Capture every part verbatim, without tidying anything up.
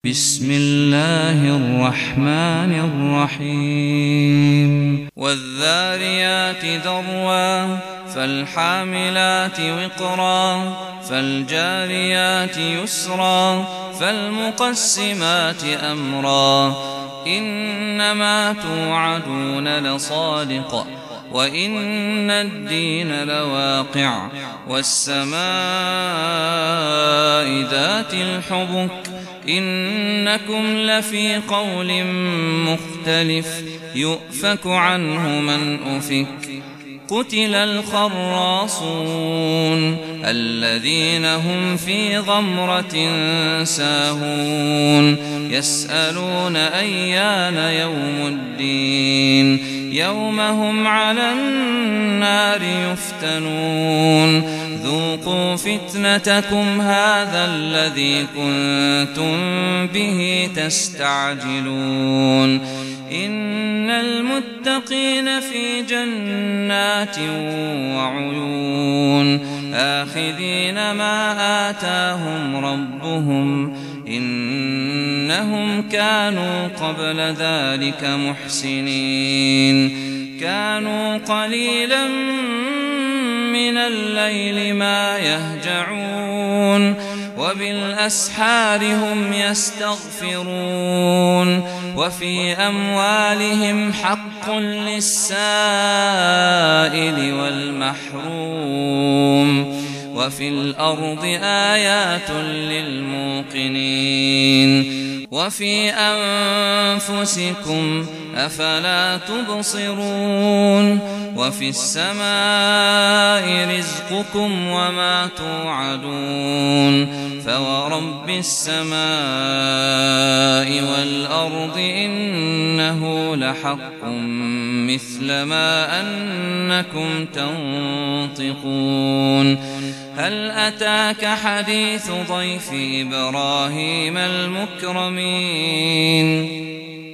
بسم الله الرحمن الرحيم والذاريات ذروا فالحاملات وقرا فالجاريات يسرا فالمقسمات أمرا إنما توعدون لصادق وإن الدين لواقع والسماء ذات الحبك إنكم لفي قول مختلف يؤفك عنه من أفك قتل الخراصون الذين هم في غمرة ساهون يسألون أيان يوم الدين يوم هم على النار يفتنون ذوقوا فتنتكم هذا الذي كنتم به تستعجلون إن المتقين في جنات وعيون آخذين ما آتاهم ربهم إنهم كانوا قبل ذلك محسنين كانوا قليلا من الليل ما يهجعون وبالأسحار هم يستغفرون وفي أموالهم حق للسائل والمحروم وفي الأرض آيات للموقنين وفي أنفسكم أفلا تبصرون وفي السماء رزقكم وما توعدون فورب السماء والأرض إنه لحق مثل ما أنكم تنطقون هل أتاك حديث ضيف إبراهيم المكرمين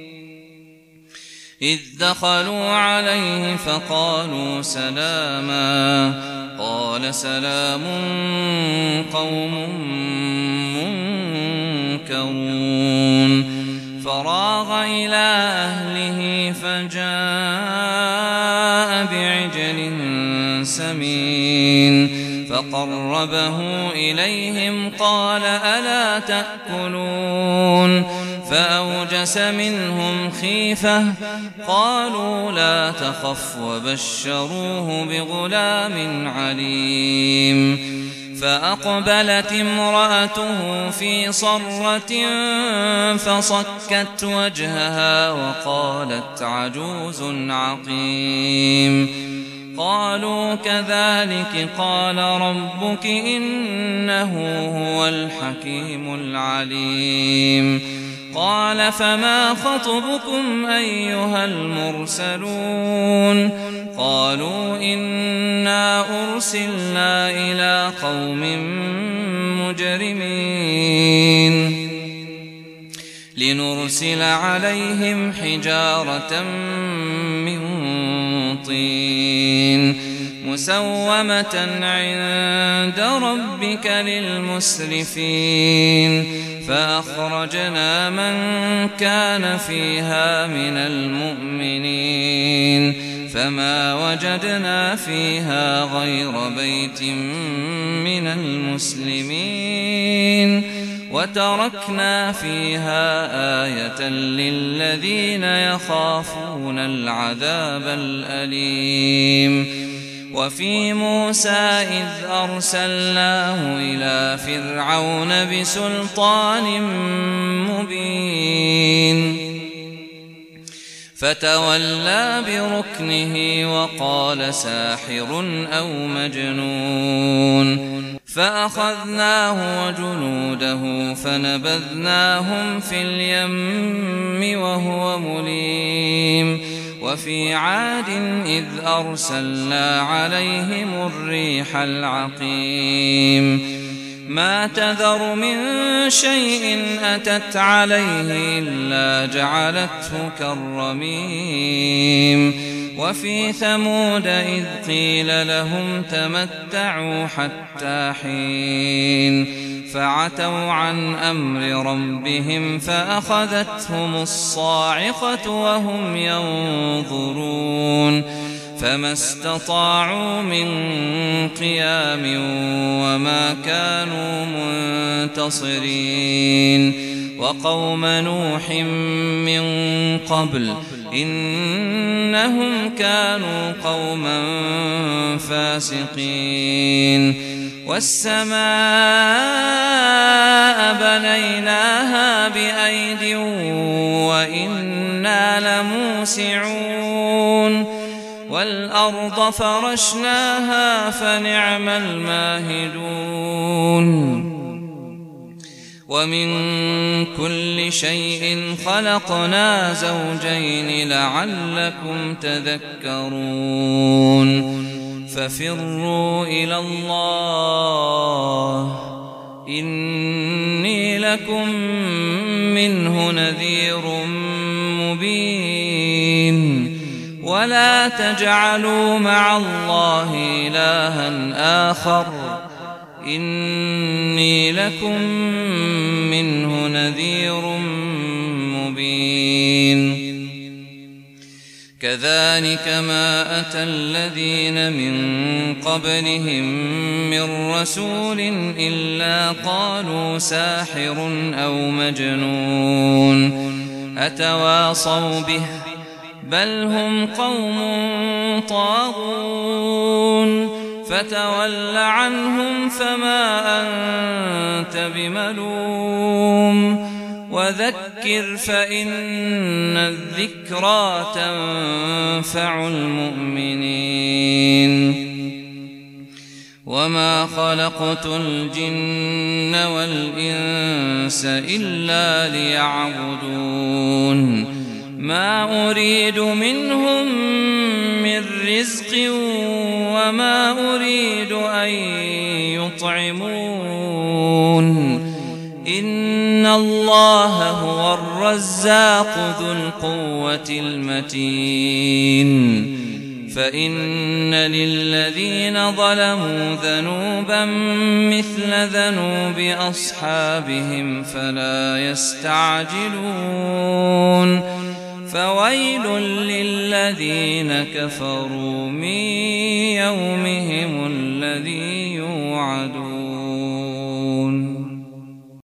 إذ دخلوا عليه فقالوا سلاما قال سلام قوم منكرون فراغ إلى أهله فجاء بعجل سمين فقربه إليهم قال ألا تأكلون فأوجس منهم خيفة قالوا لا تخف وبشروه بغلام عليم فأقبلت امرأته في صرة فصكت وجهها وقالت عجوز عقيم قالوا كذلك قال ربك إنه هو الحكيم العليم قال فما خطبكم أيها المرسلون قالوا إنا أرسلنا إلى قوم مجرمين لنرسل عليهم حجارة من طين مسومة عند ربك للمسرفين فأخرجنا من كان فيها من المؤمنين فما وجدنا فيها غير بيت من المسلمين وتركنا فيها آية للذين يخافون العذاب الأليم وفي موسى إذ أرسلناه إلى فرعون بسلطان مبين فتولى بركنه وقال ساحر أو مجنون فأخذناه وجنوده فنبذناهم في اليم وهو مليم وفي عاد إذ أرسلنا عليهم الريح العقيم ما تذر من شيء أتت عليه إلا جعلته كالرميم وفي ثمود إذ قيل لهم تمتعوا حتى حين فعتوا عن أمر ربهم فأخذتهم الصاعقة وهم ينظرون فما استطاعوا من قيام وما كانوا منتصرين وقوم نوح من قبل إنهم كانوا قوما فاسقين والسماء بنيناها بأيد وإنا لموسعون والأرض فرشناها فنعم الماهدون ومن كل شيء خلقنا زوجين لعلكم تذكرون ففروا إلى الله إني لكم منه نذير مبين ولا تجعلوا مع الله إلها آخر إني لكم منه نذير مبين كذلك ما أتى الذين من قبلهم من رسول إلا قالوا ساحر أو مجنون أتواصوا به بل هم قوم طاغون فتول عنهم فما أنت بملوم وذكر فإن الذكرى تنفع المؤمنين وما خلقت الجن والإنس إلا ليعبدون ما أريد منهم من رزق وما أريد أن يطعمون إن الله هو الرزاق ذو القوة المتين فإن للذين ظلموا ذنوبا مثل ذنوب أصحابهم فلا يستعجلون فويل للذين كفروا من يومهم